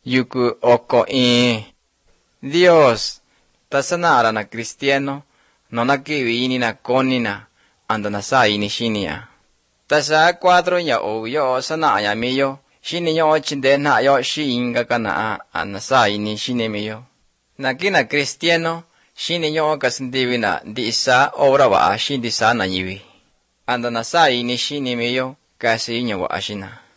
yuku oko in. Dios tasanara na cristiano no nakiwi na konina anda nasa ini shinia. Tasa 4 ya oyo sana ya miyo shini yo chinde na yo shi inga kana nasa ini shini miyo. Nakina cristiano shini yo kasindiwina di isa obra wa shindi sana yiwi. Anda nasa ini shini miyo kasi inyo wa ashina.